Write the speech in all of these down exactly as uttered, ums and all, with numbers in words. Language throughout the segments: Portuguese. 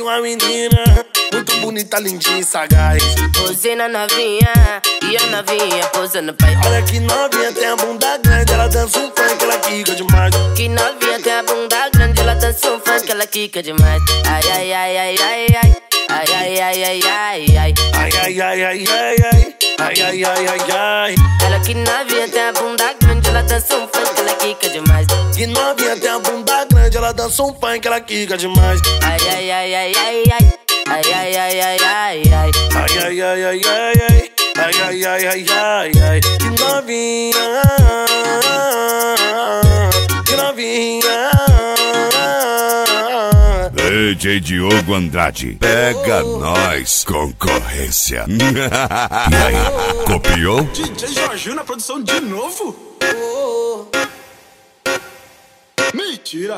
uma menina muito bonita, lindinha e sagaz. Posei na novinha e a novinha posando pai. Olha que novinha tem a bunda grande, ela dança um funk, ela quica demais. Que novinha tem a bunda grande, ela dança um funk, ela quica demais. Ai, ai, ai, ai, ai, ai. Ai, ai, ai, ai, ai, ai. Ai, ai, ai, ai, ai, ai. Ai, ai, ai, ai, ai. Ela que novinha tem a bunda grande, ela dança um funk, ela quica demais. Que novinha tem a bunda grande, ela dança um funk, ela quica demais. Ai, ai, ai, ai, ai, ai. Ai, ai, ai, ai, ai, ai. Ai, ai, ai, ai, ai, ai. Ai, ai, ai, ai, ai, ai. Que novinha, que novinha. D J Diogo Andrade, pega nós, concorrência. E aí, copiou? D J Jorginho na produção de novo? Mentira!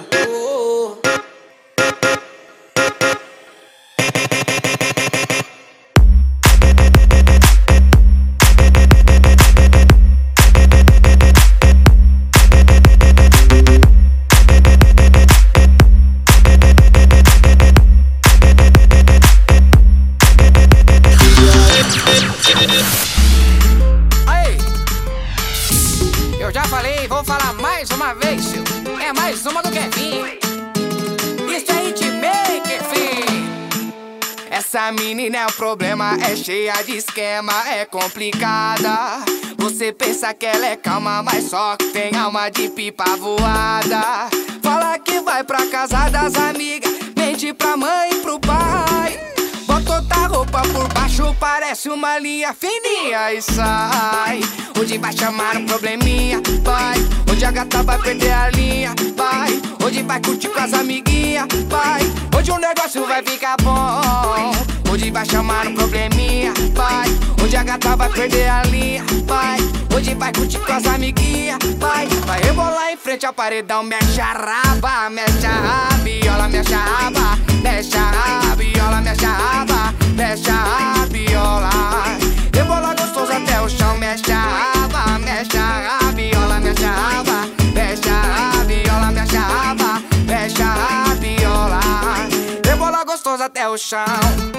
Aí, eu já falei, vou falar mais uma vez, seu. É mais uma do Kevin. Isso é hitmaker, filho. Essa menina é um problema, é cheia de esquema, é complicada. Você pensa que ela é calma, mas só que tem alma de pipa voada. Fala que vai pra casa das amigas, mente pra mãe e pro pai. Bota outra roupa por baixo, parece uma linha fininha e sai. Hoje vai chamar um probleminha, vai. Hoje a gata vai perder a linha, vai. Hoje vai curtir com as amiguinhas, vai. Hoje o negócio vai ficar bom. Hoje vai chamar um probleminha, vai. Hoje a gata vai perder a linha, vai. Hoje vai curtir com as amiguinhas, vai. Vai rebolar em frente ao paredão, mexe a raba, mexe a rabiola, mexe a raba, mexe a rabiola, mexe a raba, mexe a rabiola. Rebola gostoso até o chão, mexe a raba, mexe a rabiola, mexe a raba, mexe a rabiola, mexe a raba, mexe a rabiola. Rebola gostoso até o chão.